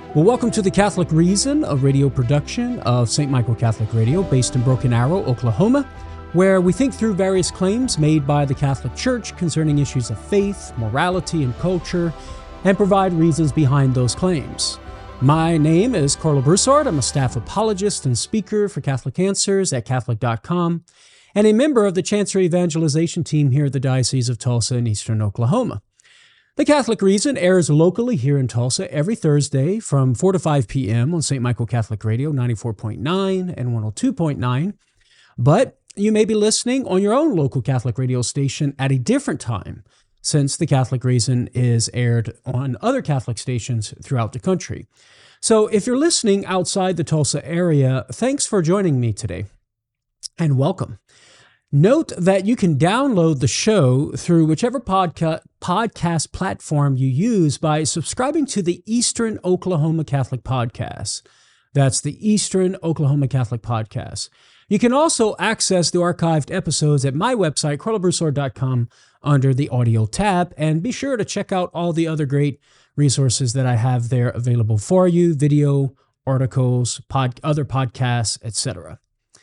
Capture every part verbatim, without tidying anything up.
Well, welcome to The Catholic Reason, a radio production of Saint Michael Catholic Radio based in Broken Arrow, Oklahoma, where we think through various claims made by the Catholic Church concerning issues of faith, morality, and culture, and provide reasons behind those claims. My name is Carlo Broussard. I'm a staff apologist and speaker for Catholic Answers at Catholic dot com, and a member of the Chancery Evangelization team here at the Diocese of Tulsa in eastern Oklahoma. The Catholic Reason airs locally here in Tulsa every Thursday from four to five p.m. on Saint Michael Catholic Radio ninety-four point nine and one oh two point nine, but you may be listening on your own local Catholic radio station at a different time, since The Catholic Reason is aired on other Catholic stations throughout the country. So if you're listening outside the Tulsa area, thanks for joining me today, and welcome. Note that you can download the show through whichever podca- podcast platform you use by subscribing to the Eastern Oklahoma Catholic Podcast. That's the Eastern Oklahoma Catholic Podcast. You can also access the archived episodes at my website, carlo broussard dot com, under the audio tab, and be sure to check out all the other great resources that I have there available for you, video, articles, pod, other podcasts, et cetera.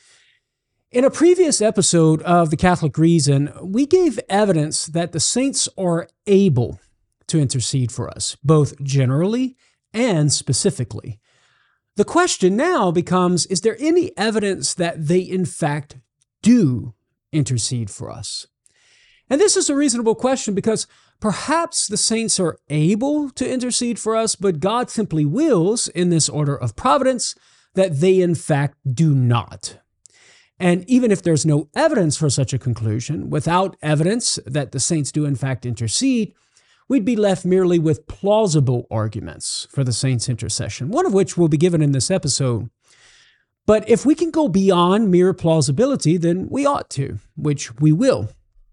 In a previous episode of The Catholic Reason, we gave evidence that the saints are able to intercede for us, both generally and specifically. The question now becomes, is there any evidence that they in fact do intercede for us? And this is a reasonable question because perhaps the saints are able to intercede for us, but God simply wills, in this order of providence, that they in fact do not. And even if there's no evidence for such a conclusion, without evidence that the saints do in fact intercede, we'd be left merely with plausible arguments for the saints' intercession, one of which will be given in this episode. But if we can go beyond mere plausibility, then we ought to, which we will.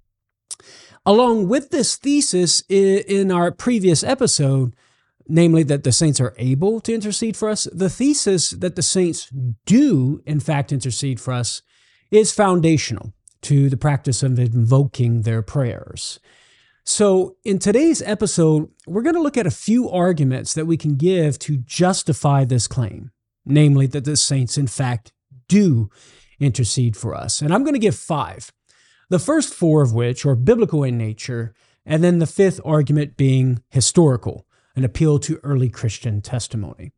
Along with this thesis in our previous episode, namely that the saints are able to intercede for us, the thesis that the saints do in fact intercede for us is foundational to the practice of invoking their prayers. So in today's episode, we're going to look at a few arguments that we can give to justify this claim, namely that the saints in fact do intercede for us. And I'm going to give five, the first four of which are biblical in nature, and then the fifth argument being historical, an appeal to early Christian testimony.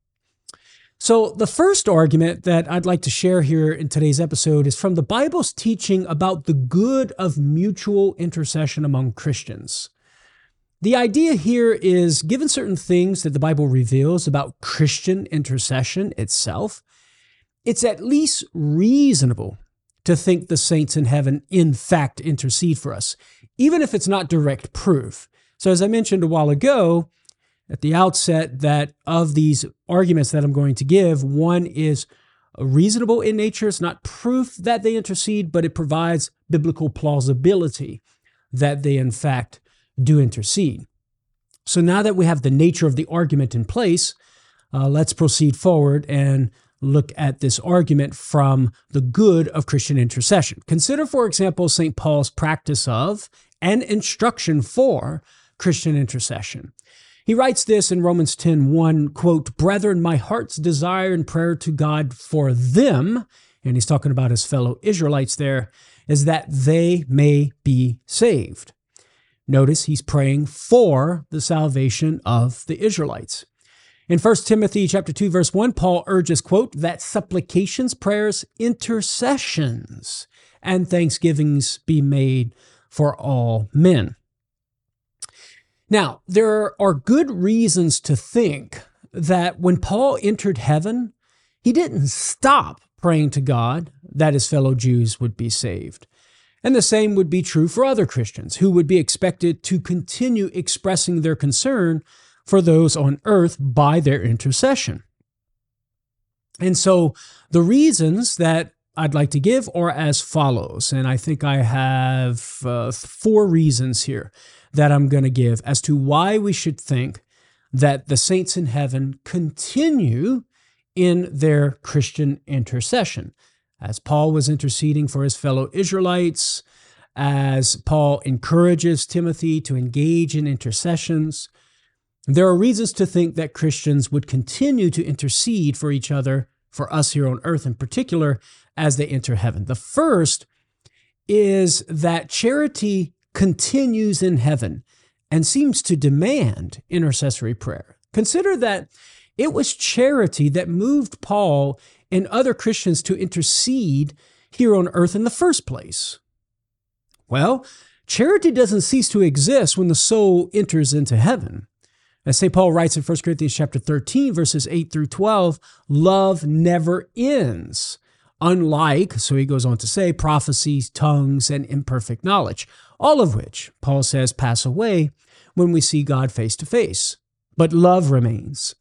So the first argument that I'd like to share here in today's episode is from the Bible's teaching about the good of mutual intercession among Christians. The idea here is, given certain things that the Bible reveals about Christian intercession itself, it's at least reasonable to think the saints in heaven in fact intercede for us, even if it's not direct proof. So as I mentioned a while ago, at the outset, that of these arguments that I'm going to give, one is reasonable in nature. It's not proof that they intercede, but it provides biblical plausibility that they in fact do intercede. So now that we have the nature of the argument in place, uh, let's proceed forward and look at this argument from the good of Christian intercession. Consider, for example, Saint Paul's practice of and instruction for Christian intercession. He writes this in Romans ten one, quote, "Brethren, my heart's desire and prayer to God for them," and he's talking about his fellow Israelites there, "is that they may be saved." Notice he's praying for the salvation of the Israelites. In First Timothy chapter two, verse one, Paul urges, quote, "that supplications, prayers, intercessions, and thanksgivings be made for all men." Now, there are good reasons to think that when Paul entered heaven, he didn't stop praying to God that his fellow Jews would be saved. And the same would be true for other Christians who would be expected to continue expressing their concern for those on earth by their intercession. And so the reasons that I'd like to give are as follows, and I think I have uh, four reasons here that I'm going to give as to why we should think that the saints in heaven continue in their Christian intercession. As Paul was interceding for his fellow Israelites, as Paul encourages Timothy to engage in intercessions, there are reasons to think that Christians would continue to intercede for each other, for us here on earth in particular, as they enter heaven. The first is that charity continues in heaven and seems to demand intercessory prayer. Consider that it was charity that moved Paul and other Christians to intercede here on earth in the first place. Well, charity doesn't cease to exist when the soul enters into heaven. As Saint Paul writes in First Corinthians chapter thirteen, verses eight through twelve, love never ends. Unlike, so he goes on to say, prophecies, tongues, and imperfect knowledge, all of which, Paul says, pass away when we see God face to face. But love remains.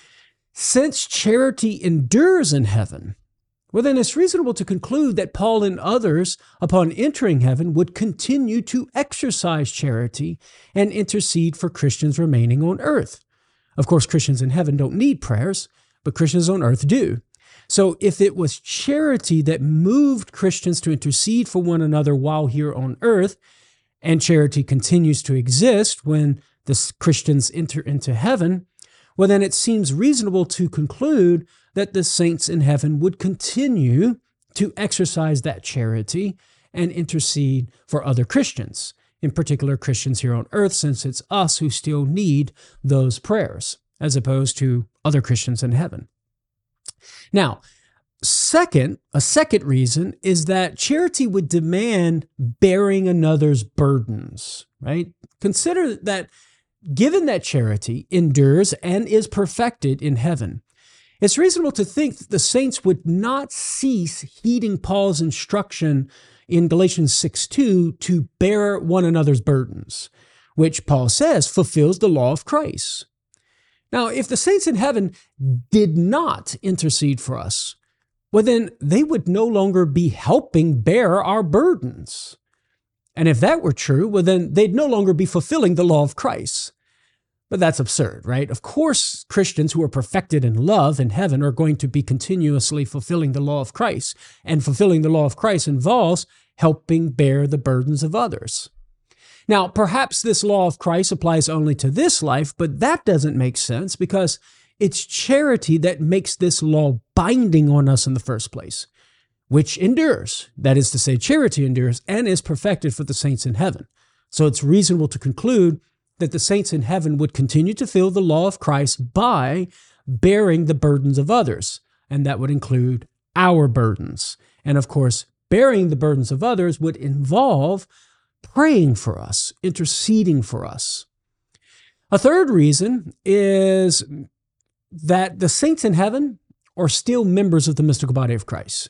Since charity endures in heaven, well, then it's reasonable to conclude that Paul and others, upon entering heaven, would continue to exercise charity and intercede for Christians remaining on earth. Of course, Christians in heaven don't need prayers, but Christians on earth do. So if it was charity that moved Christians to intercede for one another while here on earth, and charity continues to exist when the Christians enter into heaven, well, then it seems reasonable to conclude that the saints in heaven would continue to exercise that charity and intercede for other Christians, in particular Christians here on earth, since it's us who still need those prayers, as opposed to other Christians in heaven. Now, second, a second reason is that charity would demand bearing another's burdens, right? Consider that given that charity endures and is perfected in heaven, it's reasonable to think that the saints would not cease heeding Paul's instruction in Galatians six two to bear one another's burdens, which Paul says fulfills the law of Christ. Now, if the saints in heaven did not intercede for us, well, then they would no longer be helping bear our burdens. And if that were true, well, then they'd no longer be fulfilling the law of Christ. But that's absurd, right? Of course, Christians who are perfected in love in heaven are going to be continuously fulfilling the law of Christ. And fulfilling the law of Christ involves helping bear the burdens of others. Now, perhaps this law of Christ applies only to this life, but that doesn't make sense because it's charity that makes this law binding on us in the first place, which endures. That is to say, charity endures and is perfected for the saints in heaven. So it's reasonable to conclude that the saints in heaven would continue to fulfill the law of Christ by bearing the burdens of others, and that would include our burdens. And of course, bearing the burdens of others would involve praying for us, interceding for us. A third reason is that the saints in heaven are still members of the mystical body of Christ.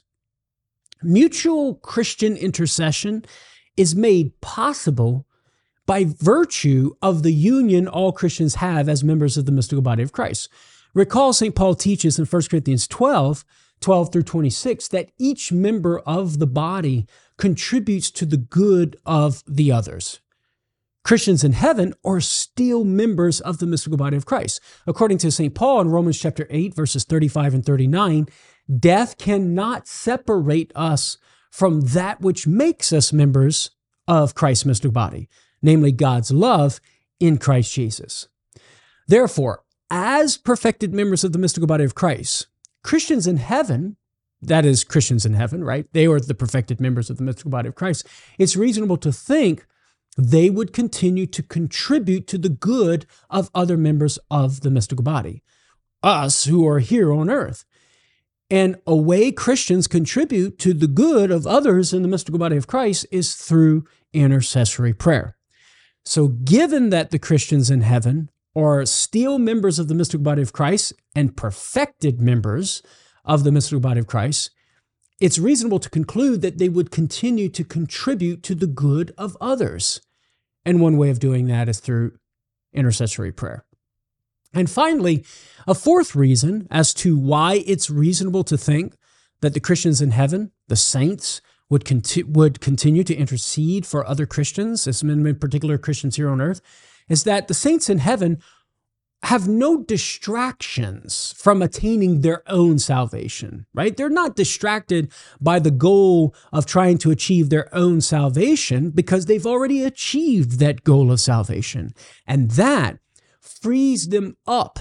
Mutual Christian intercession is made possible by virtue of the union all Christians have as members of the mystical body of Christ. Recall Saint Paul teaches in First Corinthians twelve, twelve through twenty-six, that each member of the body contributes to the good of the others. Christians in heaven are still members of the mystical body of Christ. According to Saint Paul in Romans chapter eight, verses thirty-five and thirty-nine, death cannot separate us from that which makes us members of Christ's mystical body, namely God's love in Christ Jesus. Therefore, as perfected members of the mystical body of Christ, Christians in heaven, that is Christians in heaven, right? They are the perfected members of the mystical body of Christ. It's reasonable to think they would continue to contribute to the good of other members of the mystical body, us who are here on earth. And a way Christians contribute to the good of others in the mystical body of Christ is through intercessory prayer. So given that the Christians in heaven are still members of the mystical body of Christ and perfected members of the mystical body of Christ, it's reasonable to conclude that they would continue to contribute to the good of others. And one way of doing that is through intercessory prayer. And finally, a fourth reason as to why it's reasonable to think that the Christians in heaven, the saints, would, conti- would continue to intercede for other Christians, as in particular Christians here on earth, is that the saints in heaven have no distractions from attaining their own salvation, right? They're not distracted by the goal of trying to achieve their own salvation because they've already achieved that goal of salvation. And that frees them up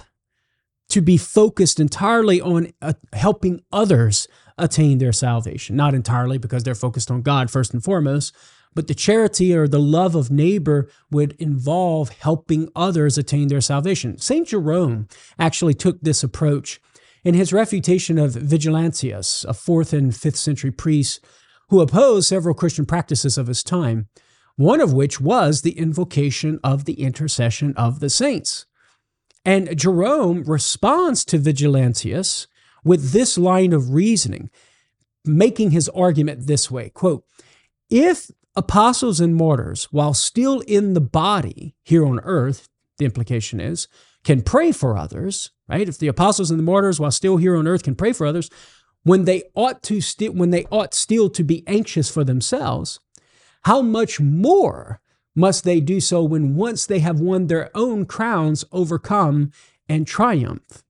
to be focused entirely on uh, helping others attain their salvation. Not entirely, because they're focused on God first and foremost, but the charity or the love of neighbor would involve helping others attain their salvation. Saint Jerome actually took this approach in his refutation of Vigilantius, a fourth and fifth century priest who opposed several Christian practices of his time, one of which was the invocation of the intercession of the saints. And Jerome responds to Vigilantius with this line of reasoning, making his argument this way, quote, "If apostles and martyrs, while still in the body here on earth," the implication is, "can pray for others," right? If the apostles and the martyrs, while still here on earth, can pray for others, when they ought to still, when they ought still to be anxious for themselves, how much more must they do so when once they have won their own crowns, overcome, and triumph?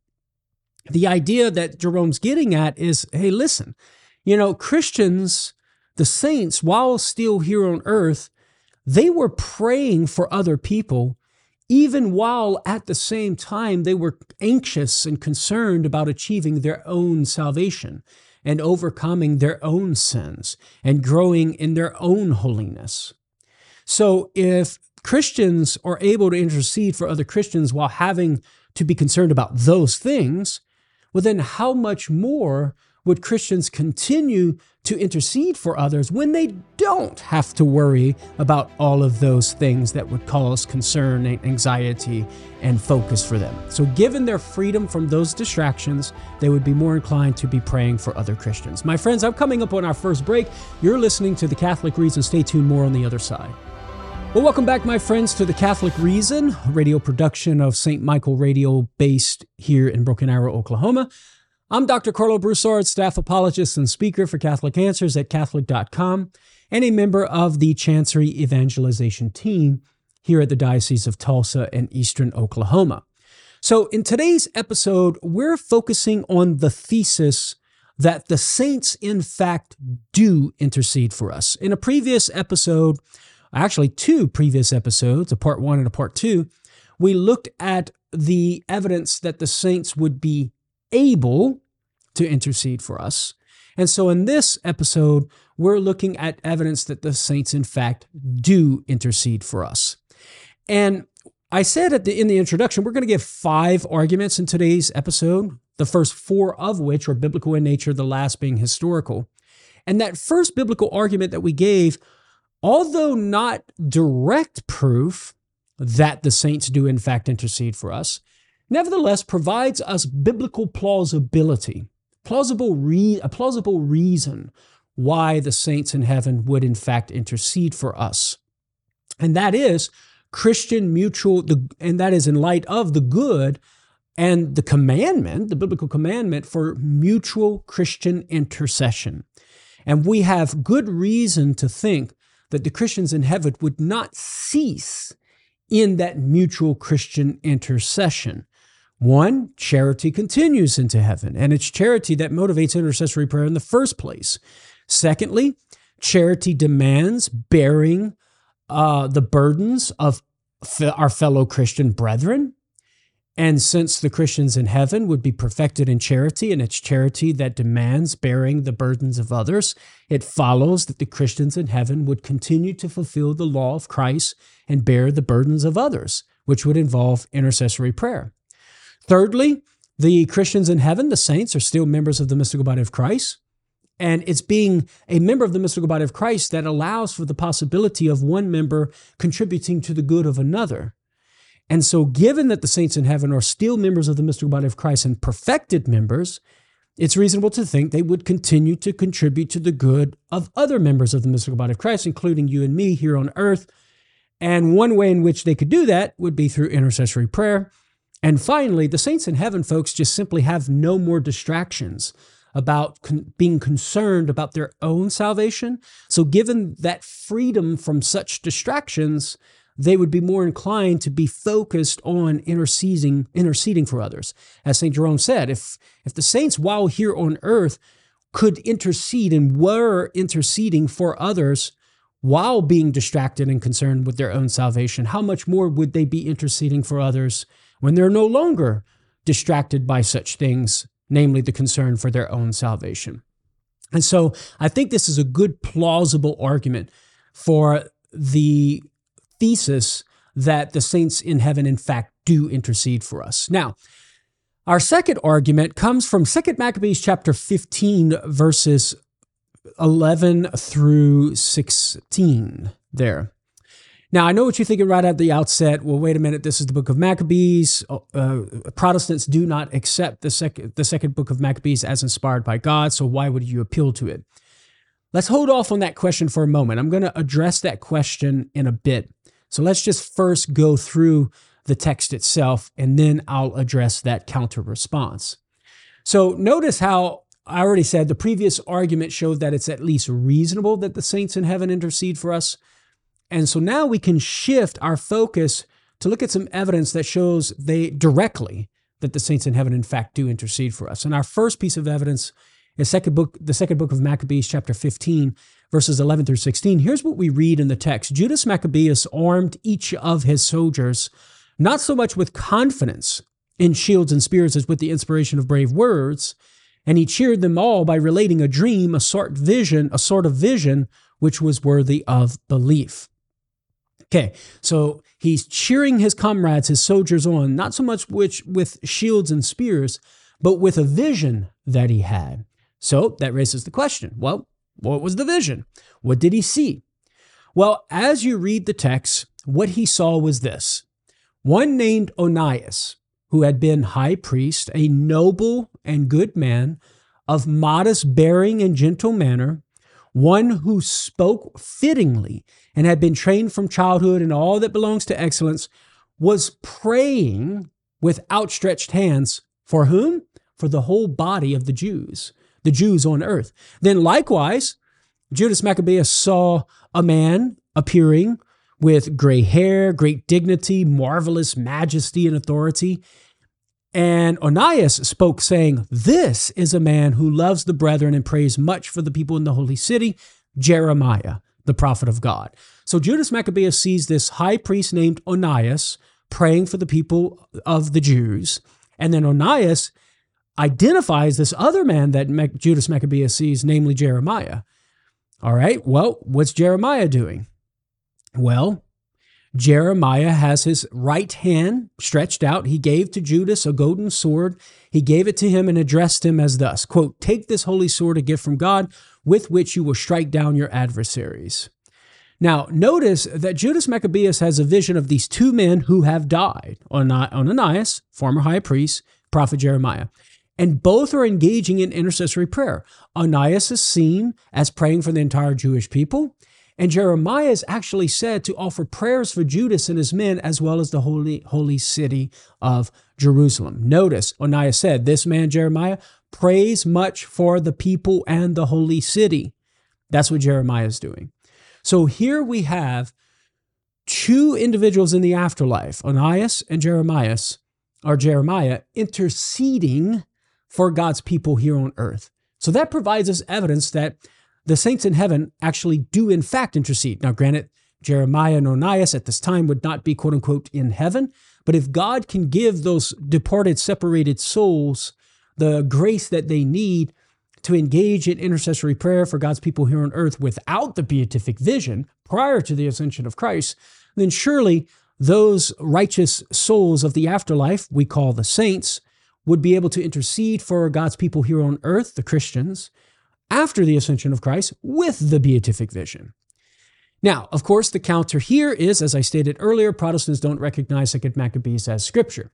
The idea that Jerome's getting at is, hey, listen, you know, Christians, the saints, while still here on earth, they were praying for other people, even while at the same time they were anxious and concerned about achieving their own salvation and overcoming their own sins and growing in their own holiness. So if Christians are able to intercede for other Christians while having to be concerned about those things, well, then how much more would Christians continue to intercede for others when they don't have to worry about all of those things that would cause concern and anxiety and focus for them? So given their freedom from those distractions, they would be more inclined to be praying for other Christians. My friends, I'm coming up on our first break. You're listening to The Catholic Reason. Stay tuned, more on the other side. Well, welcome back, my friends, to The Catholic Reason, a radio production of Saint Michael Radio based here in Broken Arrow, Oklahoma. I'm Doctor Carlo Broussard, staff apologist and speaker for Catholic Answers at Catholic dot com, and a member of the Chancery Evangelization team here at the Diocese of Tulsa and Eastern Oklahoma. So in today's episode, we're focusing on the thesis that the saints, in fact, do intercede for us. In a previous episode, actually two previous episodes, a part one and a part two, we looked at the evidence that the saints would be able to intercede for us. And so in this episode, we're looking at evidence that the saints, in fact, do intercede for us. And I said at the, in the introduction, we're going to give five arguments in today's episode, the first four of which are biblical in nature, the last being historical. And that first biblical argument that we gave, although not direct proof that the saints do, in fact, intercede for us, nevertheless provides us biblical plausibility, plausible re- a plausible reason why the saints in heaven would, in fact, intercede for us. And that is Christian mutual, the, and that is in light of the good and the commandment, the biblical commandment for mutual Christian intercession. And we have good reason to think that the Christians in heaven would not cease in that mutual Christian intercession. One, charity continues into heaven, and it's charity that motivates intercessory prayer in the first place. Secondly, charity demands bearing uh, the burdens of fe- our fellow Christian brethren. And since the Christians in heaven would be perfected in charity, and it's charity that demands bearing the burdens of others, it follows that the Christians in heaven would continue to fulfill the law of Christ and bear the burdens of others, which would involve intercessory prayer. Thirdly, the Christians in heaven, the saints, are still members of the mystical body of Christ. And it's being a member of the mystical body of Christ that allows for the possibility of one member contributing to the good of another. And so given that the saints in heaven are still members of the mystical body of Christ and perfected members, it's reasonable to think they would continue to contribute to the good of other members of the mystical body of Christ, including you and me here on earth. And one way in which they could do that would be through intercessory prayer. And finally, the saints in heaven, folks, just simply have no more distractions about con- being concerned about their own salvation. So given that freedom from such distractions, they would be more inclined to be focused on interceding, interceding for others. As Saint Jerome said, if, if the saints while here on earth could intercede and were interceding for others, while being distracted and concerned with their own salvation, how much more would they be interceding for others when they're no longer distracted by such things, namely the concern for their own salvation? And so I think this is a good, plausible argument for the thesis that the saints in heaven, in fact, do intercede for us. Now, our second argument comes from Second Maccabees chapter fifteen, verses eleven through sixteen there. Now, I know what you're thinking right at the outset. Well, wait a minute. This is the book of Maccabees. Uh, Protestants do not accept the, sec- the second book of Maccabees as inspired by God, so why would you appeal to it? Let's hold off on that question for a moment. I'm going to address that question in a bit. So let's just first go through the text itself, and then I'll address that counter response. So notice how I already said the previous argument showed that it's at least reasonable that the saints in heaven intercede for us. And so now we can shift our focus to look at some evidence that shows they directly that the saints in heaven, in fact, do intercede for us. And our first piece of evidence is second book, the second book of Maccabees, chapter fifteen, verses eleven through sixteen. Here's what we read in the text. Judas Maccabeus armed each of his soldiers, not so much with confidence in shields and spears as with the inspiration of brave words, and he cheered them all by relating a dream, a sort vision, a sort of vision, which was worthy of belief. Okay, so he's cheering his comrades, his soldiers on, not so much which, with shields and spears, but with a vision that he had. So that raises the question, well, what was the vision? What did he see? Well, as you read the text, what he saw was this. One named Onias, who had been high priest, a noble and good man, of modest bearing and gentle manner, one who spoke fittingly and had been trained from childhood in all that belongs to excellence, was praying with outstretched hands. For whom? For the whole body of the Jews, the Jews on earth. Then likewise, Judas Maccabeus saw a man appearing with gray hair, great dignity, marvelous majesty and authority. And Onias spoke, saying, "This is a man who loves the brethren and prays much for the people in the holy city, Jeremiah, the prophet of God." So Judas Maccabeus sees this high priest named Onias praying for the people of the Jews. And then Onias identifies this other man that Mac- Judas Maccabeus sees, namely Jeremiah. All right, well, what's Jeremiah doing? Well, Jeremiah has his right hand stretched out. He gave to Judas a golden sword. He gave it to him and addressed him as thus, quote, "Take this holy sword, a gift from God, with which you will strike down your adversaries." Now, notice that Judas Maccabeus has a vision of these two men who have died, Ananias, former high priest, prophet Jeremiah, and both are engaging in intercessory prayer. Ananias is seen as praying for the entire Jewish people, and Jeremiah is actually said to offer prayers for Judas and his men, as well as the holy, holy city of Jerusalem. Notice, Ananias said, this man, Jeremiah, prays much for the people and the holy city. That's what Jeremiah is doing. So here we have two individuals in the afterlife, Ananias and Jeremiah, or Jeremiah, interceding for God's people here on earth. So that provides us evidence that the saints in heaven actually do in fact intercede. Now, granted, Jeremiah and Ananias at this time would not be, quote unquote, in heaven. But if God can give those departed, separated souls the grace that they need to engage in intercessory prayer for God's people here on earth without the beatific vision prior to the ascension of Christ, then surely those righteous souls of the afterlife, we call the saints, would be able to intercede for God's people here on earth, the Christians, after the ascension of Christ with the beatific vision. Now, of course, the counter here is, as I stated earlier, Protestants don't recognize Second Maccabees as scripture.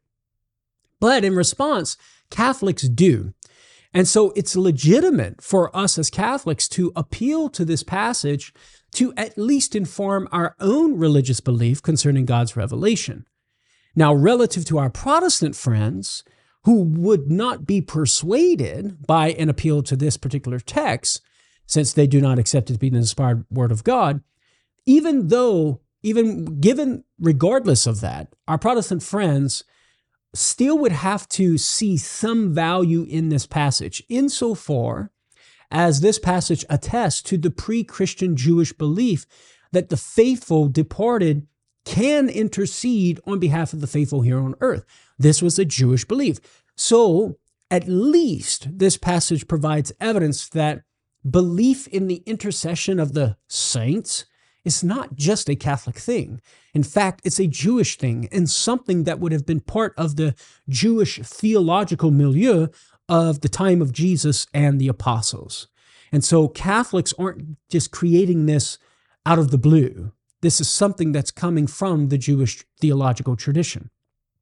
But in response, Catholics do. And so it's legitimate for us as Catholics to appeal to this passage to at least inform our own religious belief concerning God's revelation. Now, relative to our Protestant friends who would not be persuaded by an appeal to this particular text, since they do not accept it to be the inspired word of God, even though, even given regardless of that, our Protestant friends still would have to see some value in this passage, insofar as this passage attests to the pre-Christian Jewish belief that the faithful departed can intercede on behalf of the faithful here on earth. This was a Jewish belief. So at least this passage provides evidence that belief in the intercession of the saints is not just a Catholic thing. In fact, it's a Jewish thing and something that would have been part of the Jewish theological milieu of the time of Jesus and the apostles. And so Catholics aren't just creating this out of the blue. This is something that's coming from the Jewish theological tradition.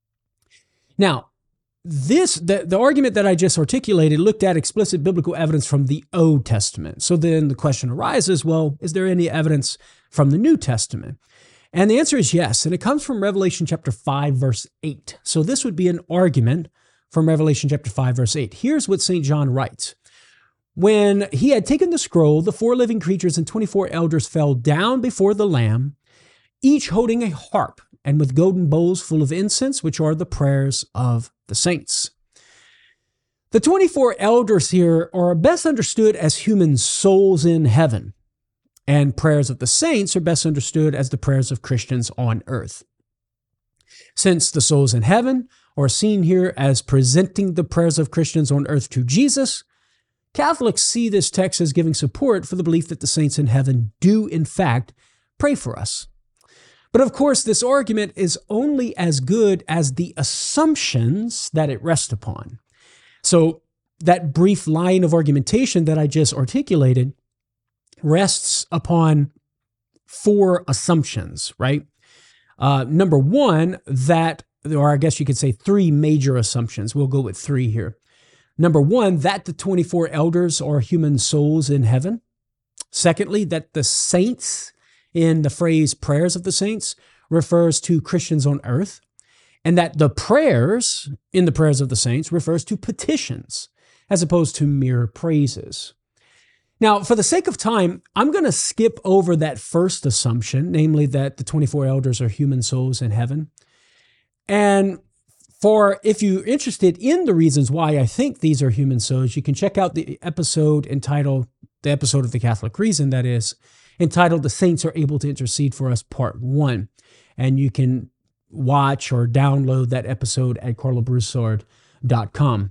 Now, this the, the argument that I just articulated looked at explicit biblical evidence from the Old Testament. So then the question arises, well, is there any evidence from the New Testament? And the answer is yes, and it comes from Revelation chapter five, verse eight. So this would be an argument from Revelation chapter five, verse eight. Here's what Saint John writes. When he had taken the scroll, the four living creatures and twenty-four elders fell down before the Lamb, each holding a harp, and with golden bowls full of incense, which are the prayers of the saints. The twenty-four elders here are best understood as human souls in heaven, and prayers of the saints are best understood as the prayers of Christians on earth. Since the souls in heaven are seen here as presenting the prayers of Christians on earth to Jesus, Catholics see this text as giving support for the belief that the saints in heaven do, in fact, pray for us. But of course, this argument is only as good as the assumptions that it rests upon. So that brief line of argumentation that I just articulated rests upon four assumptions, right? Uh, number one, that, or I guess you could say three major assumptions. We'll go with three here. Number one, that the twenty-four elders are human souls in heaven. Secondly, that the saints, in the phrase prayers of the saints, refers to Christians on earth, and that the prayers in the prayers of the saints refers to petitions as opposed to mere praises. Now, for the sake of time, I'm going to skip over that first assumption, namely that the twenty-four elders are human souls in heaven. And for if you're interested in the reasons why I think these are human souls, you can check out the episode entitled, the episode of The Catholic Reason, that is, entitled The Saints Are Able to Intercede for Us, Part one. And you can watch or download that episode at carlo broussard dot com.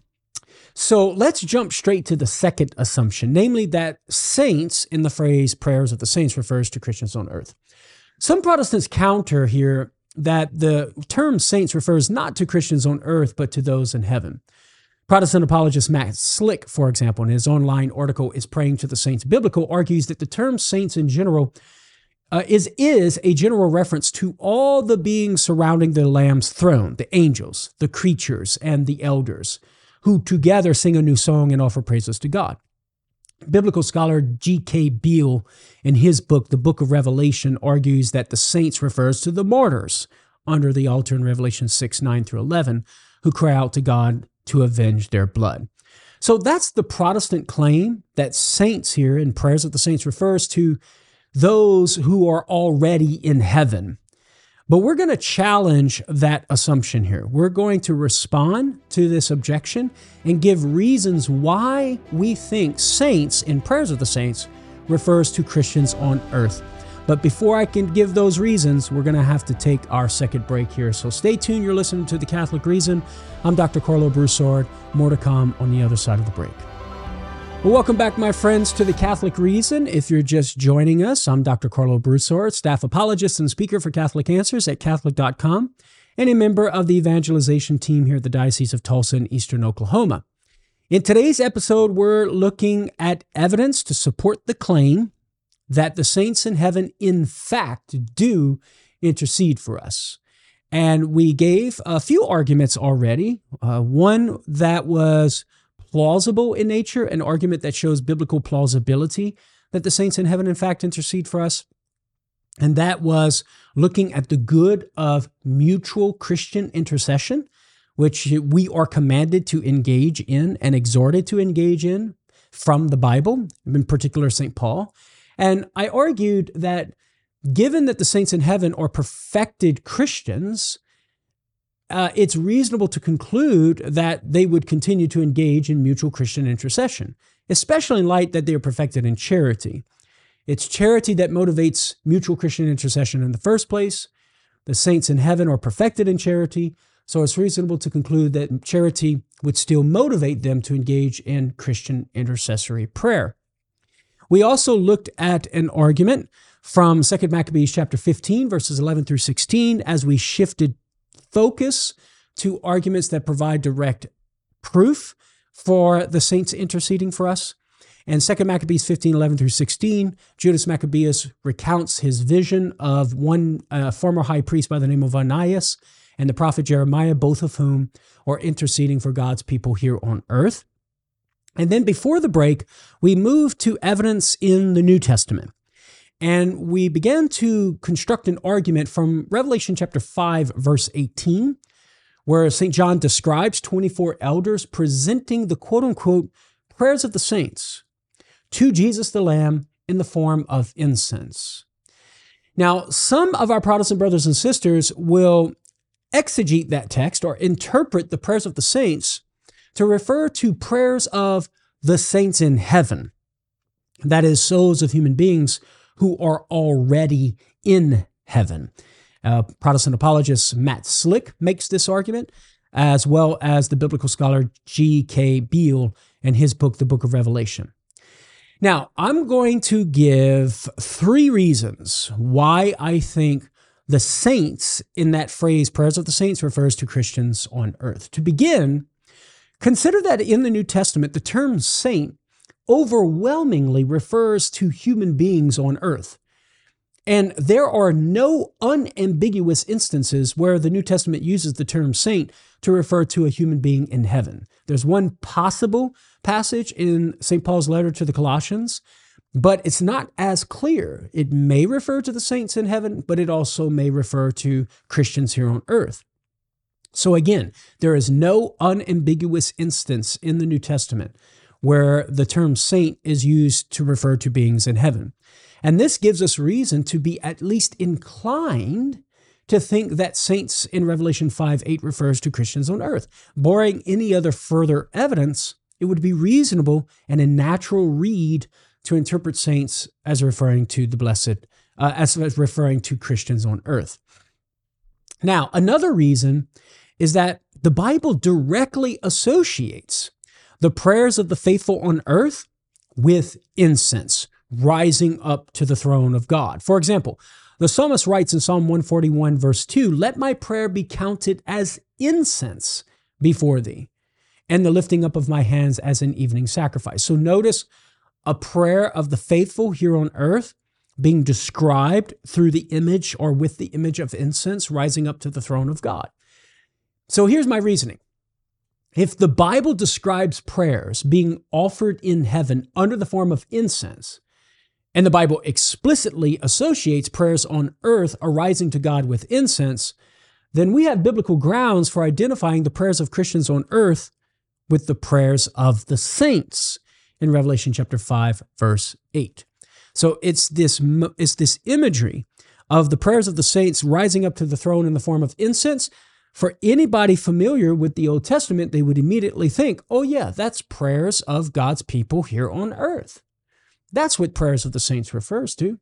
So let's jump straight to the second assumption, namely that saints in the phrase prayers of the saints refers to Christians on earth. Some Protestants counter here that the term saints refers not to Christians on earth, but to those in heaven. Protestant apologist Matt Slick, for example, in his online article, Is Praying to the Saints Biblical?, argues that the term saints in general uh, is, is a general reference to all the beings surrounding the Lamb's throne, the angels, the creatures, and the elders, who together sing a new song and offer praises to God. Biblical scholar G K Beale, in his book, The Book of Revelation, argues that the saints refers to the martyrs under the altar in Revelation six, nine through eleven, who cry out to God to avenge their blood. So that's the Protestant claim, that saints here in prayers of the saints refers to those who are already in heaven. But we're going to challenge that assumption here. We're going to respond to this objection and give reasons why we think saints in prayers of the saints refers to Christians on earth. But before I can give those reasons, we're going to have to take our second break here. So stay tuned. You're listening to The Catholic Reason. I'm Doctor Carlo Broussard. More to come on the other side of the break. Well, welcome back, my friends, to The Catholic Reason. If you're just joining us, I'm Doctor Carlo Broussard, staff apologist and speaker for Catholic Answers at Catholic dot com, and a member of the evangelization team here at the Diocese of Tulsa in Eastern Oklahoma. In today's episode, we're looking at evidence to support the claim that the saints in heaven, in fact, do intercede for us. And we gave a few arguments already. Uh, one that was plausible in nature, an argument that shows biblical plausibility that the saints in heaven, in fact, intercede for us. And that was looking at the good of mutual Christian intercession, which we are commanded to engage in and exhorted to engage in from the Bible, in particular Saint Paul. And I argued that given that the saints in heaven are perfected Christians, uh, it's reasonable to conclude that they would continue to engage in mutual Christian intercession, especially in light that they are perfected in charity. It's charity that motivates mutual Christian intercession in the first place. The saints in heaven are perfected in charity, so it's reasonable to conclude that charity would still motivate them to engage in Christian intercessory prayer. We also looked at an argument from Second Maccabees chapter fifteen, verses eleven through sixteen, as we shifted focus to arguments that provide direct proof for the saints interceding for us. And Second Maccabees fifteen, eleven through sixteen, Judas Maccabeus recounts his vision of one uh, former high priest by the name of Onias and the prophet Jeremiah, both of whom are interceding for God's people here on earth. And then before the break, we moved to evidence in the New Testament. And we began to construct an argument from Revelation chapter five, verse eighteen, where Saint John describes twenty-four elders presenting the quote-unquote prayers of the saints to Jesus the Lamb in the form of incense. Now, some of our Protestant brothers and sisters will exegete that text or interpret the prayers of the saints to refer to prayers of the saints in heaven. That is, souls of human beings who are already in heaven. Uh, Protestant apologist Matt Slick makes this argument, as well as the biblical scholar G K Beale in his book, The Book of Revelation. Now, I'm going to give three reasons why I think the saints in that phrase, prayers of the saints, refers to Christians on earth. To begin, consider that in the New Testament, the term saint overwhelmingly refers to human beings on earth. And there are no unambiguous instances where the New Testament uses the term saint to refer to a human being in heaven. There's one possible passage in Saint Paul's letter to the Colossians, but it's not as clear. It may refer to the saints in heaven, but it also may refer to Christians here on earth. So again, there is no unambiguous instance in the New Testament where the term saint is used to refer to beings in heaven. And this gives us reason to be at least inclined to think that saints in Revelation five eight refers to Christians on earth. Barring any other further evidence, it would be reasonable and a natural read to interpret saints as referring to the blessed, uh, as, as referring to Christians on earth. Now, another reason is that the Bible directly associates the prayers of the faithful on earth with incense rising up to the throne of God. For example, the psalmist writes in Psalm one forty-one, verse two, "Let my prayer be counted as incense before thee, and the lifting up of my hands as an evening sacrifice." So notice a prayer of the faithful here on earth being described through the image or with the image of incense rising up to the throne of God. So here's my reasoning. If the Bible describes prayers being offered in heaven under the form of incense, and the Bible explicitly associates prayers on earth arising to God with incense, then we have biblical grounds for identifying the prayers of Christians on earth with the prayers of the saints in Revelation chapter five, verse eight. So it's this, it's this imagery of the prayers of the saints rising up to the throne in the form of incense. For anybody familiar with the Old Testament, they would immediately think, oh yeah, that's prayers of God's people here on earth. That's what prayers of the saints refers to.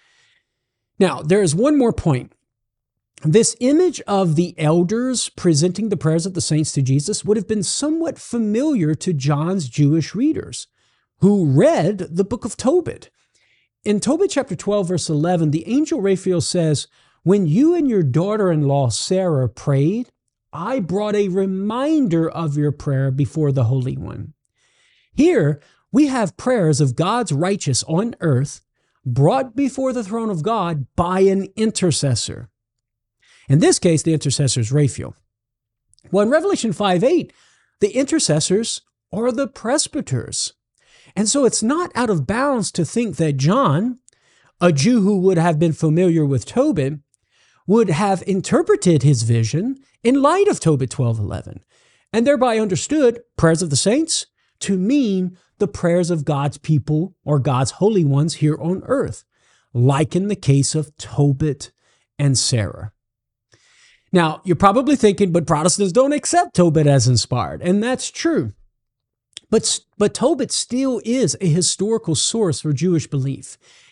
Now, there is one more point. This image of the elders presenting the prayers of the saints to Jesus would have been somewhat familiar to John's Jewish readers who read the book of Tobit. In Tobit chapter twelve, verse eleven, the angel Raphael says, "When you and your daughter-in-law Sarah prayed, I brought a reminder of your prayer before the Holy One." Here, we have prayers of God's righteous on earth brought before the throne of God by an intercessor. In this case, the intercessor is Raphael. Well, in Revelation five eight, the intercessors are the presbyters. And so it's not out of bounds to think that John, a Jew who would have been familiar with Tobit, would have interpreted his vision in light of Tobit twelve eleven, and thereby understood prayers of the saints to mean the prayers of God's people or God's holy ones here on earth, like in the case of Tobit and Sarah. Now, you're probably thinking, but Protestants don't accept Tobit as inspired, and that's true. But, but Tobit still is a historical source for Jewish belief,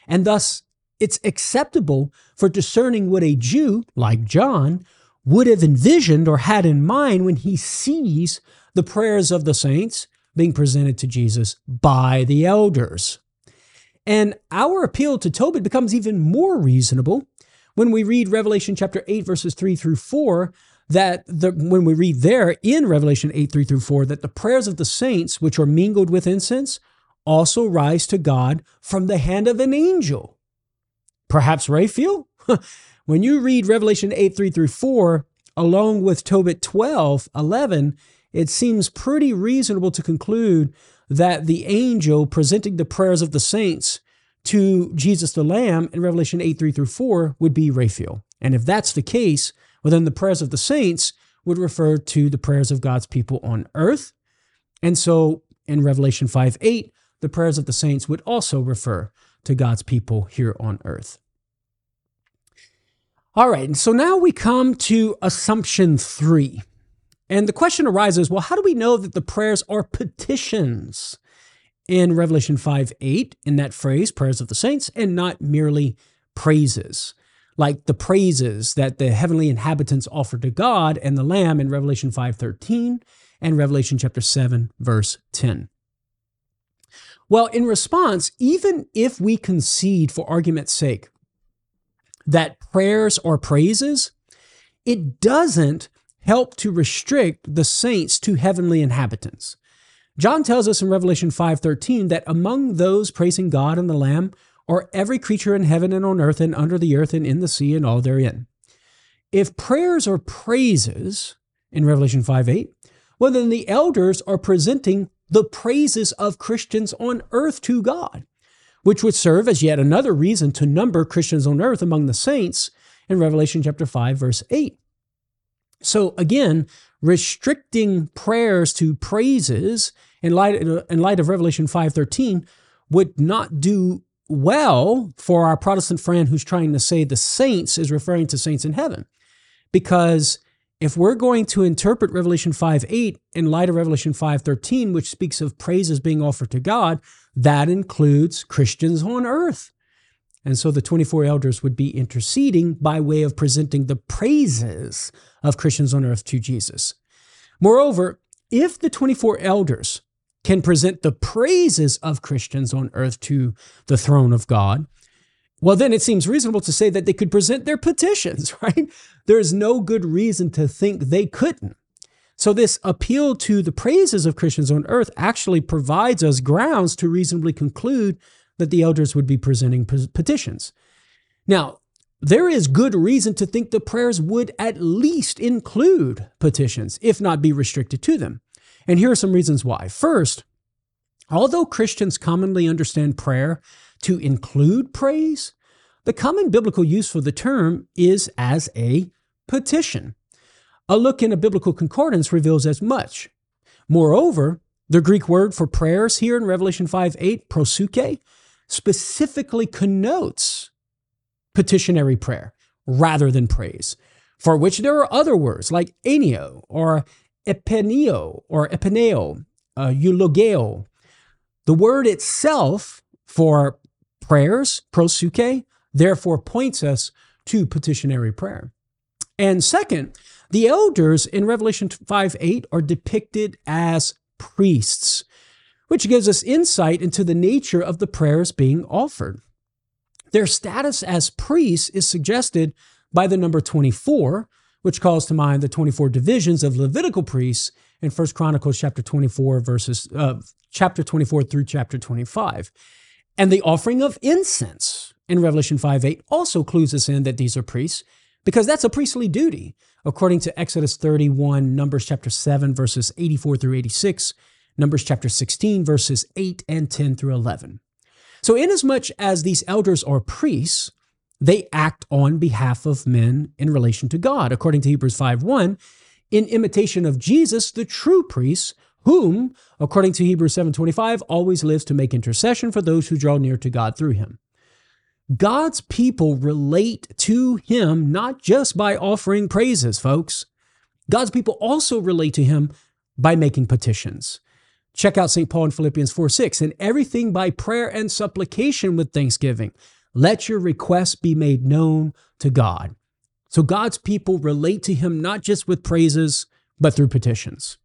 and thus it's acceptable for discerning what a Jew, like John, would have envisioned or had in mind when he sees the prayers of the saints being presented to Jesus by the elders. And our appeal to Tobit becomes even more reasonable when we read Revelation chapter eight, verses three through four, that the, when we read there in Revelation eight, three through four, that the prayers of the saints, which are mingled with incense, also rise to God from the hand of an angel. Perhaps Raphael? When you read Revelation eight, three through four, along with Tobit twelve, eleven, it seems pretty reasonable to conclude that the angel presenting the prayers of the saints to Jesus the Lamb in Revelation eight, three through four would be Raphael. And if that's the case, well, then the prayers of the saints would refer to the prayers of God's people on earth. And so in Revelation five, eight, the prayers of the saints would also refer to God's people here on earth. All right, and so now we come to assumption three. And the question arises, well, how do we know that the prayers are petitions in Revelation five, eight, in that phrase, prayers of the saints, and not merely praises, like the praises that the heavenly inhabitants offer to God and the Lamb in Revelation five, thirteen and Revelation chapter seven, verse ten. Well, in response, even if we concede for argument's sake that prayers are praises, it doesn't help to restrict the saints to heavenly inhabitants. John tells us in Revelation five thirteen that among those praising God and the Lamb are every creature in heaven and on earth and under the earth and in the sea and all therein. If prayers are praises in Revelation five eight, well, then the elders are presenting the praises of Christians on earth to God, which would serve as yet another reason to number Christians on earth among the saints in Revelation chapter five, verse eight. So again, restricting prayers to praises in light, in light of Revelation five thirteen would not do well for our Protestant friend who's trying to say the saints is referring to saints in heaven. Because if we're going to interpret Revelation five eight in light of Revelation five thirteen, which speaks of praises being offered to God, that includes Christians on earth. And so the twenty-four elders would be interceding by way of presenting the praises of Christians on earth to Jesus. Moreover, if the twenty-four elders can present the praises of Christians on earth to the throne of God, well, then it seems reasonable to say that they could present their petitions, right? There is no good reason to think they couldn't. So this appeal to the praises of Christians on earth actually provides us grounds to reasonably conclude that the elders would be presenting petitions. Now, there is good reason to think the prayers would at least include petitions, if not be restricted to them. And here are some reasons why. First, although Christians commonly understand prayer to include praise, the common biblical use for the term is as a petition. A look in a biblical concordance reveals as much. Moreover, the Greek word for prayers here in Revelation five eight, proseuche, specifically connotes petitionary prayer rather than praise, for which there are other words like enio or epeneo or epeneo, uh, eulogeo. The word itself for prayers, proseuche, therefore points us to petitionary prayer. And second, the elders in Revelation five eight are depicted as priests, which gives us insight into the nature of the prayers being offered. Their status as priests is suggested by the number twenty-four, which calls to mind the twenty-four divisions of Levitical priests in First Chronicles chapter twenty-four, verses uh, chapter twenty-four through chapter twenty-five. And the offering of incense in Revelation five eight also clues us in that these are priests, because that's a priestly duty, according to Exodus thirty-one, Numbers chapter seven, verses eighty-four through eighty-six, Numbers chapter sixteen, verses eight and ten through eleven. So inasmuch as these elders are priests, they act on behalf of men in relation to God, according to Hebrews five one, in imitation of Jesus, the true priest, whom, according to Hebrews seven twenty-five, always lives to make intercession for those who draw near to God through him. God's people relate to him not just by offering praises, folks. God's people also relate to him by making petitions. Check out Saint Paul in Philippians four six, and everything by prayer and supplication with thanksgiving. let your requests be made known to God. So God's people relate to him not just with praises, but through petitions.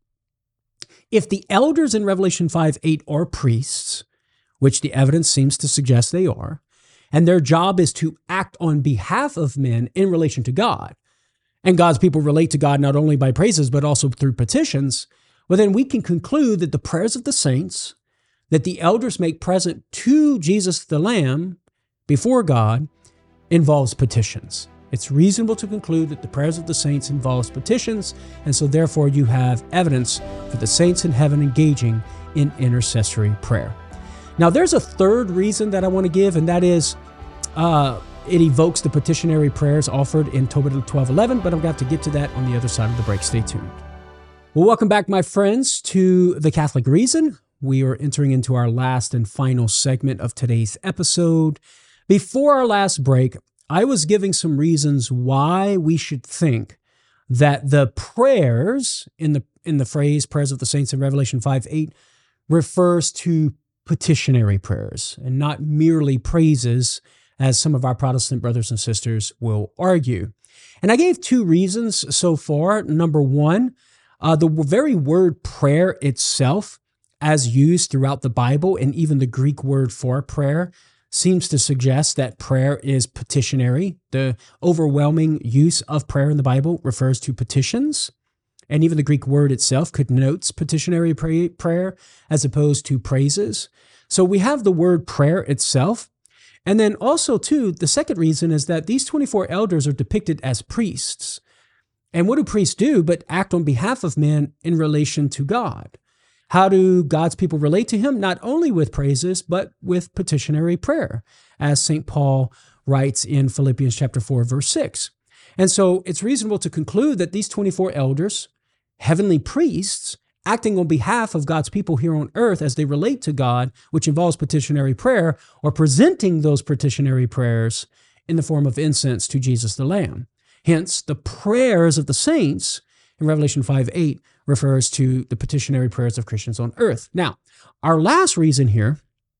If the elders in Revelation five eight are priests, which the evidence seems to suggest they are, and their job is to act on behalf of men in relation to God, and God's people relate to God not only by praises, but also through petitions, well, then we can conclude that the prayers of the saints that the elders make present to Jesus the Lamb before God involves petitions. It's reasonable to conclude that the prayers of the saints involves petitions, and so therefore you have evidence for the saints in heaven engaging in intercessory prayer. Now, there's a third reason that I want to give, and that is uh, it evokes the petitionary prayers offered in Tobit twelve eleven, but I'm going to have to get to that on the other side of the break. Stay tuned. Well, welcome back, my friends, to The Catholic Reason. We are entering into our last and final segment of today's episode. Before our last break, I was giving some reasons why we should think that the prayers in the in the phrase prayers of the saints in Revelation five eight refers to petitionary prayers and not merely praises, as some of our Protestant brothers and sisters will argue. And I gave two reasons so far. Number one, uh, the very word prayer itself, as used throughout the Bible, and even the Greek word for prayer, seems to suggest that prayer is petitionary. The overwhelming use of prayer in the Bible refers to petitions, and even the Greek word itself connotes petitionary pray- prayer as opposed to praises. So we have the word prayer itself. And then also, too, the second reason is that these twenty-four elders are depicted as priests. And what do priests do but act on behalf of men in relation to God? How do God's people relate to him? Not only with praises, but with petitionary prayer, as Saint Paul writes in Philippians chapter four, verse six. And so it's reasonable to conclude that these twenty-four elders, heavenly priests, acting on behalf of God's people here on earth as they relate to God, which involves petitionary prayer, or presenting those petitionary prayers in the form of incense to Jesus the Lamb. Hence, the prayers of the saints in Revelation five eight refers to the petitionary prayers of Christians on earth. Now, our last reason here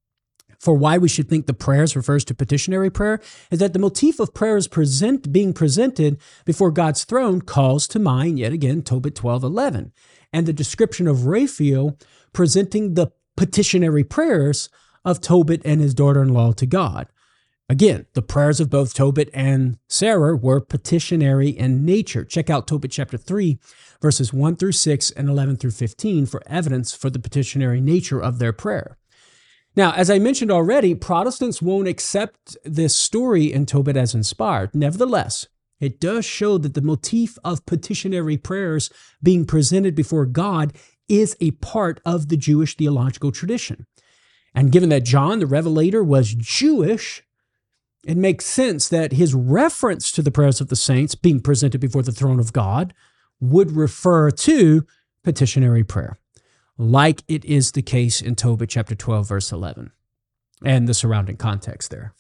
for why we should think the prayers refers to petitionary prayer is that the motif of prayers present, being presented before God's throne calls to mind, yet again, Tobit twelve eleven, and the description of Raphael presenting the petitionary prayers of Tobit and his daughter-in-law to God. Again, the prayers of both Tobit and Sarah were petitionary in nature. Check out Tobit chapter three, verses one through six and eleven through fifteen for evidence for the petitionary nature of their prayer. Now, as I mentioned already, Protestants won't accept this story in Tobit as inspired. Nevertheless, it does show that the motif of petitionary prayers being presented before God is a part of the Jewish theological tradition. And given that John the Revelator was Jewish, it makes sense that his reference to the prayers of the saints being presented before the throne of God would refer to petitionary prayer, like it is the case in Tobit chapter twelve, verse eleven, and the surrounding context there.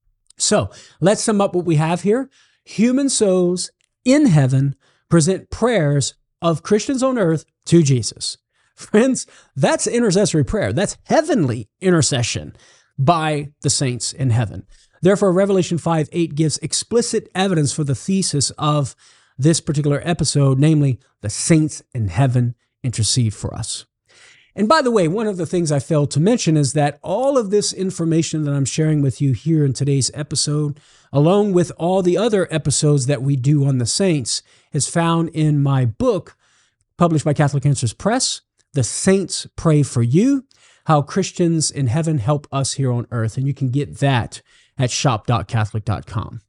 So let's sum up what we have here. Human souls in heaven present prayers of Christians on earth to Jesus. Friends, that's intercessory prayer. That's heavenly intercession by the saints in heaven. Therefore, Revelation five eight gives explicit evidence for the thesis of this particular episode, namely, the saints in heaven intercede for us. And by the way, one of the things I failed to mention is that all of this information that I'm sharing with you here in today's episode, along with all the other episodes that we do on the saints, is found in my book, published by Catholic Answers Press, The Saints Pray for You, How Christians in Heaven Help Us Here on Earth. And you can get that at shop dot catholic dot com.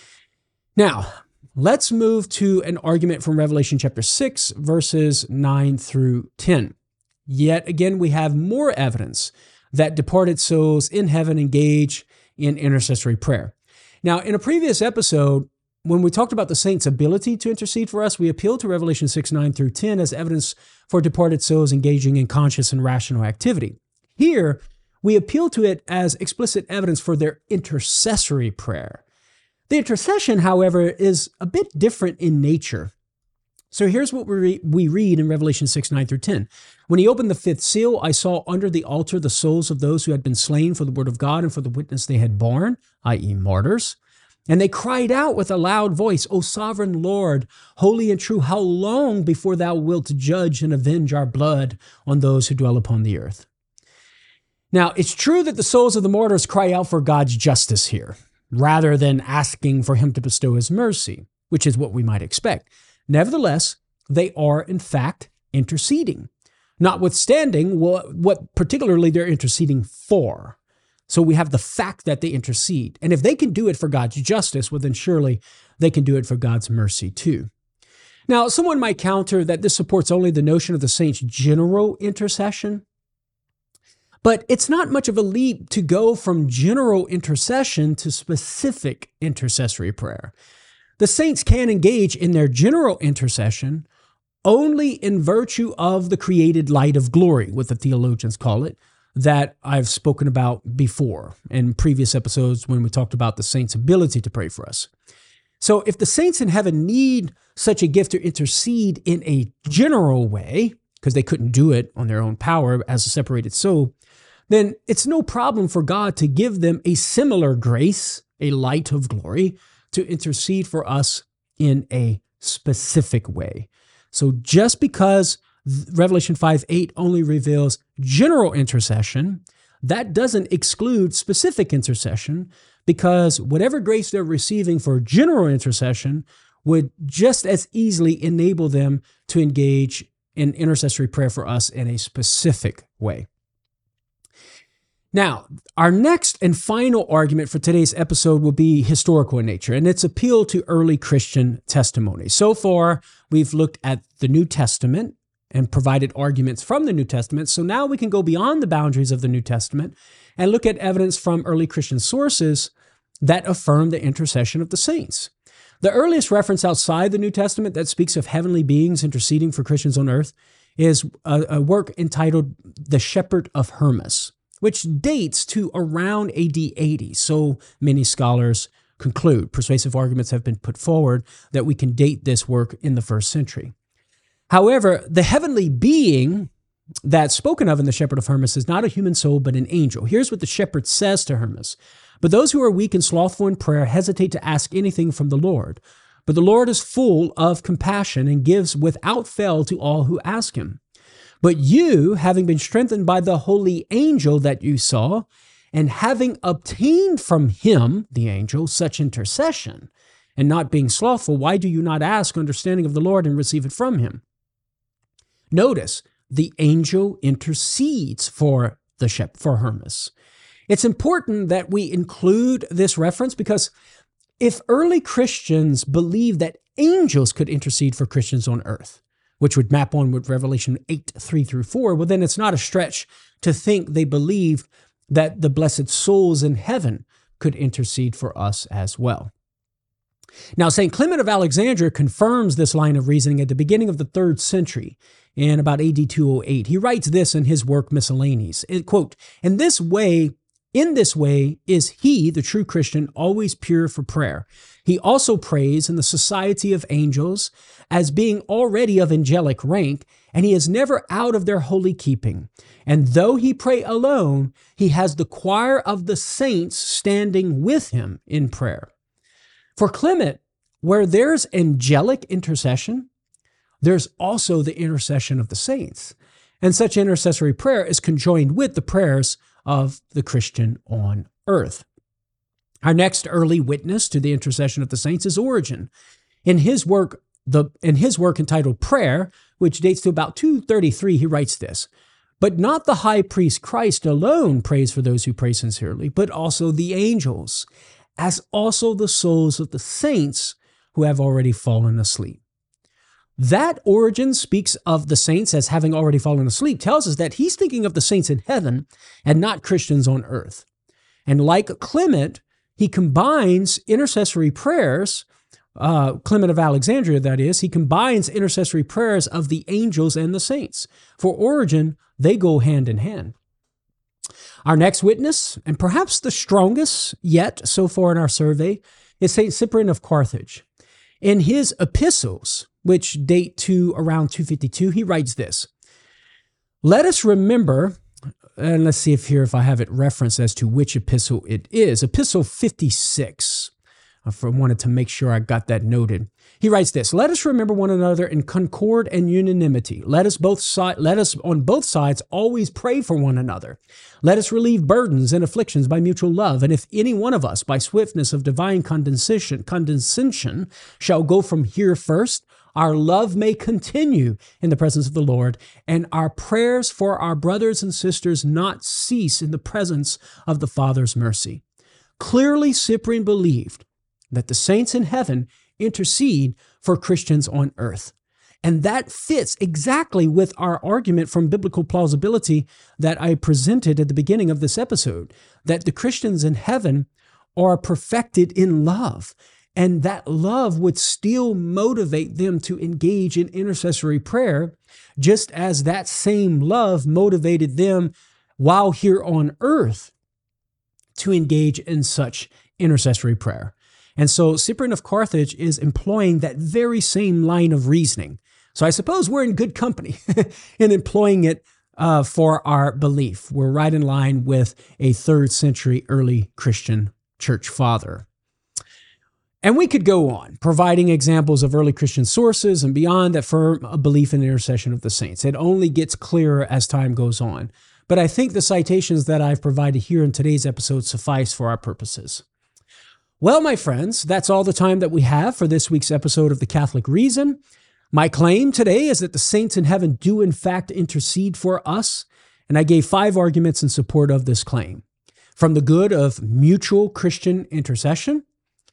Now, let's move to an argument from Revelation chapter six, verses nine through ten. Yet again, we have more evidence that departed souls in heaven engage in intercessory prayer. Now, in a previous episode, when we talked about the saints' ability to intercede for us, we appealed to Revelation six, nine through ten as evidence for departed souls engaging in conscious and rational activity. Here, we appeal to it as explicit evidence for their intercessory prayer. The intercession, however, is a bit different in nature. So here's what we, re- we read in Revelation six, nine through ten. When he opened the fifth seal, I saw under the altar the souls of those who had been slain for the word of God and for the witness they had borne, that is martyrs. And they cried out with a loud voice, O sovereign Lord, holy and true, how long before thou wilt judge and avenge our blood on those who dwell upon the earth? Now, it's true that the souls of the martyrs cry out for God's justice here, rather than asking for him to bestow his mercy, which is what we might expect. Nevertheless, they are, in fact, interceding, notwithstanding what, what particularly they're interceding for. So we have the fact that they intercede. And if they can do it for God's justice, well, then surely they can do it for God's mercy too. Now, someone might counter that this supports only the notion of the saints' general intercession. But it's not much of a leap to go from general intercession to specific intercessory prayer. The saints can engage in their general intercession only in virtue of the created light of glory, what the theologians call it, that I've spoken about before in previous episodes when we talked about the saints' ability to pray for us. So if the saints in heaven need such a gift to intercede in a general way, because they couldn't do it on their own power as a separated soul, then it's no problem for God to give them a similar grace, a light of glory, to intercede for us in a specific way. So just because Revelation five eight only reveals general intercession, that doesn't exclude specific intercession, because whatever grace they're receiving for general intercession would just as easily enable them to engage in intercessory prayer for us in a specific way. Now, our next and final argument for today's episode will be historical in nature, and its appeal to early Christian testimony. So far, we've looked at the New Testament and provided arguments from the New Testament. So now we can go beyond the boundaries of the New Testament and look at evidence from early Christian sources that affirm the intercession of the saints. The earliest reference outside the New Testament that speaks of heavenly beings interceding for Christians on earth is a, a work entitled The Shepherd of Hermas, which dates to around A D eighty. So many scholars conclude. Persuasive arguments have been put forward that we can date this work in the first century. However, the heavenly being that's spoken of in the Shepherd of Hermas is not a human soul, but an angel. Here's what the shepherd says to Hermas. But those who are weak and slothful in prayer hesitate to ask anything from the Lord. But the Lord is full of compassion and gives without fail to all who ask him. But you, having been strengthened by the holy angel that you saw, and having obtained from him, the angel, such intercession, and not being slothful, why do you not ask understanding of the Lord and receive it from him? Notice, the angel intercedes for the shep for Hermas. It's important that we include this reference because if early Christians believed that angels could intercede for Christians on earth, which would map on with Revelation eight, three through four, well, then it's not a stretch to think they believe that the blessed souls in heaven could intercede for us as well. Now, Saint Clement of Alexandria confirms this line of reasoning at the beginning of the third century, in about A D two oh eight. He writes this in his work Miscellanies. It, quote, in this way, in this way is he, the true Christian, always pure for prayer. He also prays in the society of angels as being already of angelic rank, and he is never out of their holy keeping. And though he pray alone, he has the choir of the saints standing with him in prayer. For Clement, where there's angelic intercession, there's also the intercession of the saints. And such intercessory prayer is conjoined with the prayers of the Christian on earth. Our next early witness to the intercession of the saints is Origen. In his work, the, in his work entitled Prayer, which dates to about two thirty-three, he writes this, but not the high priest Christ alone prays for those who pray sincerely, but also the angels, as also the souls of the saints who have already fallen asleep. That Origen speaks of the saints as having already fallen asleep tells us that he's thinking of the saints in heaven and not Christians on earth. And like Clement, he combines intercessory prayers, uh, Clement of Alexandria, that is, he combines intercessory prayers of the angels and the saints. For Origen, they go hand in hand. Our next witness, and perhaps the strongest yet so far in our survey, is Saint Cyprian of Carthage. In his epistles, which date to around two fifty-two, he writes this: "Let us remember," and let's see if here if I have it referenced as to which epistle it is. Epistle fifty-six. I wanted to make sure I got that noted. He writes this: "Let us remember one another in concord and unanimity. Let us both si- let us on both sides always pray for one another. Let us relieve burdens and afflictions by mutual love. And if any one of us, by swiftness of divine condescension, condescension, shall go from here first, our love may continue in the presence of the Lord, and our prayers for our brothers and sisters not cease in the presence of the Father's mercy." Clearly, Cyprian believed that the saints in heaven intercede for Christians on earth. And that fits exactly with our argument from biblical plausibility that I presented at the beginning of this episode, that the Christians in heaven are perfected in love, and that love would still motivate them to engage in intercessory prayer, just as that same love motivated them while here on earth to engage in such intercessory prayer. And so Cyprian of Carthage is employing that very same line of reasoning. So I suppose we're in good company in employing it uh, for our belief. We're right in line with a third century early Christian church father. And we could go on, providing examples of early Christian sources and beyond that affirm a belief in the intercession of the saints. It only gets clearer as time goes on. But I think the citations that I've provided here in today's episode suffice for our purposes. Well, my friends, that's all the time that we have for this week's episode of The Catholic Reason. My claim today is that the saints in heaven do in fact intercede for us, and I gave five arguments in support of this claim. From the good of mutual Christian intercession,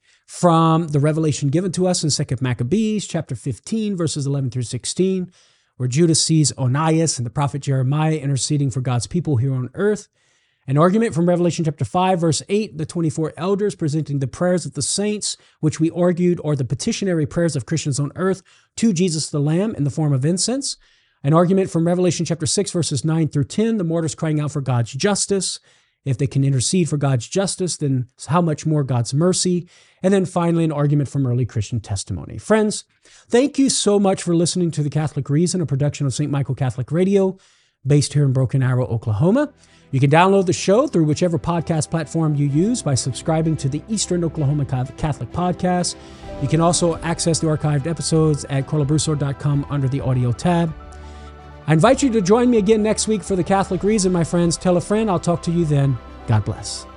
from the revelation given to us in Second Maccabees, chapter fifteen, verses eleven through sixteen, where Judas sees Onias and the prophet Jeremiah interceding for God's people here on earth. An argument from Revelation chapter five, verse eight, the twenty-four elders presenting the prayers of the saints, which we argued are the petitionary prayers of Christians on earth to Jesus the Lamb in the form of incense. An argument from Revelation chapter six, verses nine through ten, the martyrs crying out for God's justice. If they can intercede for God's justice, then how much more God's mercy? And then finally, an argument from early Christian testimony. Friends, thank you so much for listening to The Catholic Reason, a production of Saint Michael Catholic Radio, based here in Broken Arrow, Oklahoma. You can download the show through whichever podcast platform you use by subscribing to the Eastern Oklahoma Catholic Podcast. You can also access the archived episodes at carlo broussard dot com under the audio tab. I invite you to join me again next week for The Catholic Reason, my friends. Tell a friend. I'll talk to you then. God bless.